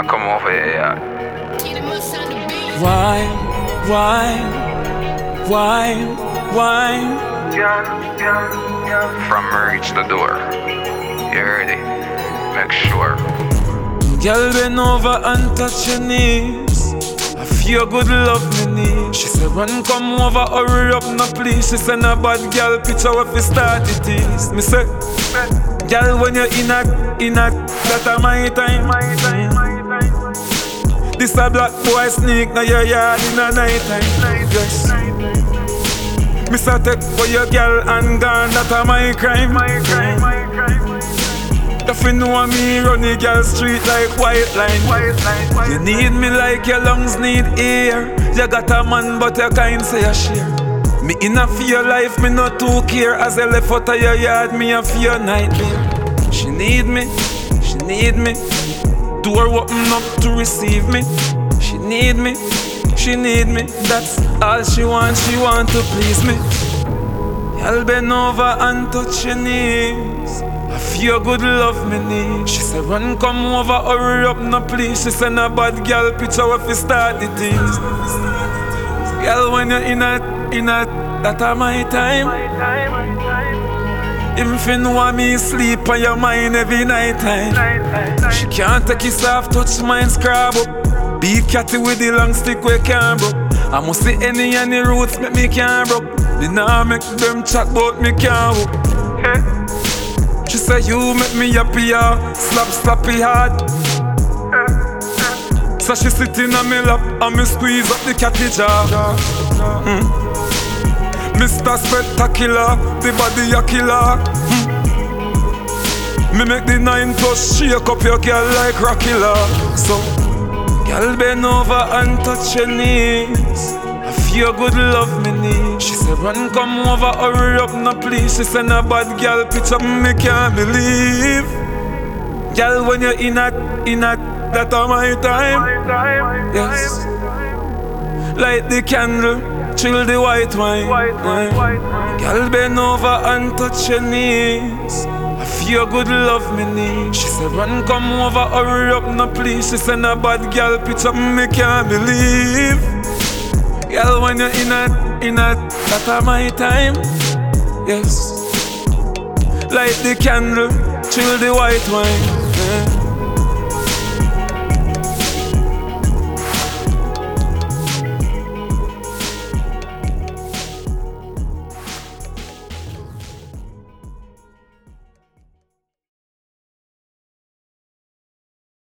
Come over here. Wine, wine, wine, wine. From reach the door. You heard it? Make sure. Girl, bend over and touch your knees. I feel good love me need. She said run come over, hurry up no please. She said no bad girl, picture what we start it is. Me say, girl when you're in a, that a my time. This a black boy sneak now your yard in a night time. Yes. Me say take for your girl and gone, that a my crime. If you know me run the girl street like white line. You need me like your lungs need air. You got a man but you can't say a share. Me in a fear life, me not too care. As I left out of your yard, me a fear nightmare. She need me, she need me. Door open up to receive me. She need me, she need me. That's all she want to please me. Y'all bend over and touch your knees. I feel good love me need. She said run come over, hurry up no please. She said no bad girl, picture what we start the things. Girl when you're in a, that a my time. If you know me sleep on your mind every night time. She can't take his soft touch mine scrub up. Be catty with the long stick we can't broke. I must see any roots make me can't broke. Me nah make them chat but me can't walk. She say you make me happy, slappy hard. So she sitting on me lap and me squeeze up the catty jaw. Mr. Spectacular, the body a killer. Me make the 9+ shake up your girl like Rockilla. So, girl bend over and touch your knees. I feel good love me need. She said run come over, hurry up no please. She said no bad girl, picture me can't believe. Girl when you're in a, that a my time. Yes. Light the candle, chill the white wine. Girl bend over and touch your knees. I feel good love me need. She said run come over, hurry up no please. She said no bad girl, picture me can't believe. Girl when you're in a, that a my time. Yes. Light the candle, chill the white wine.